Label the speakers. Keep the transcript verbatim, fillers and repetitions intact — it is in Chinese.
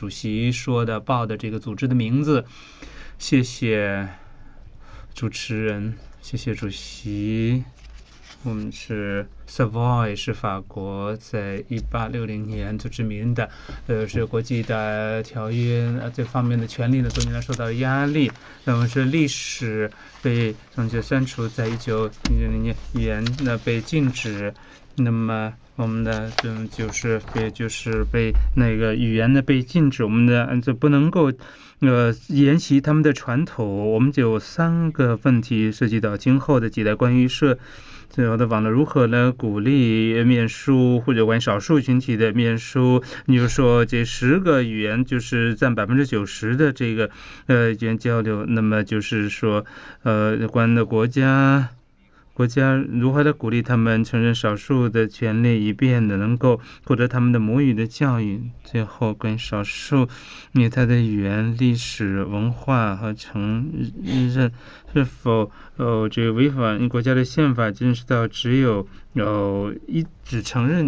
Speaker 1: 主席说的报的这个组织的名字。谢谢主持人，谢谢主席。我们是 Savoy， 是法国在一八六零年就殖民的，呃，是国际的条约呃这方面的权利呢，多年来受到压力。那么是历史被总结删除，在一九零零年语言呢被禁止。那么我们的嗯就是被就是被那个语言呢被禁止，我们的就不能够呃沿袭他们的传统。我们就有三个问题涉及到今后的几代关于社最后的网络如何呢鼓励面书或者关于少数群体的面书。你就说这十个语言就是占百分之九十的这个呃语言交流，那么就是说呃关的国家。国家如何的鼓励他们承认少数的权利，以便的能够获得他们的母语的教育。最后关于少数因为它的语言历史文化和承认是否呃这个违反国家的宪法，认识到只有有一只承认